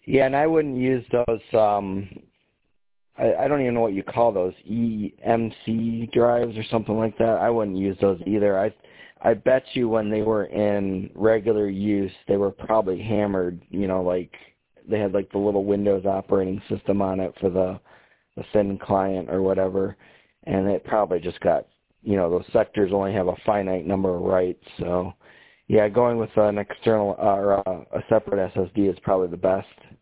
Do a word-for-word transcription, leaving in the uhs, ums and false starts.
Yeah, and I wouldn't use those. Um, I, I don't even know what you call those, E M C drives or something like that. I wouldn't use those either. I I bet you when they were in regular use, they were probably hammered. You know, like they had like the little Windows operating system on it for the the thin client or whatever, and it probably just got, you know, those sectors only have a finite number of writes. So, yeah, going with an external uh, or a, a separate S S D is probably the best.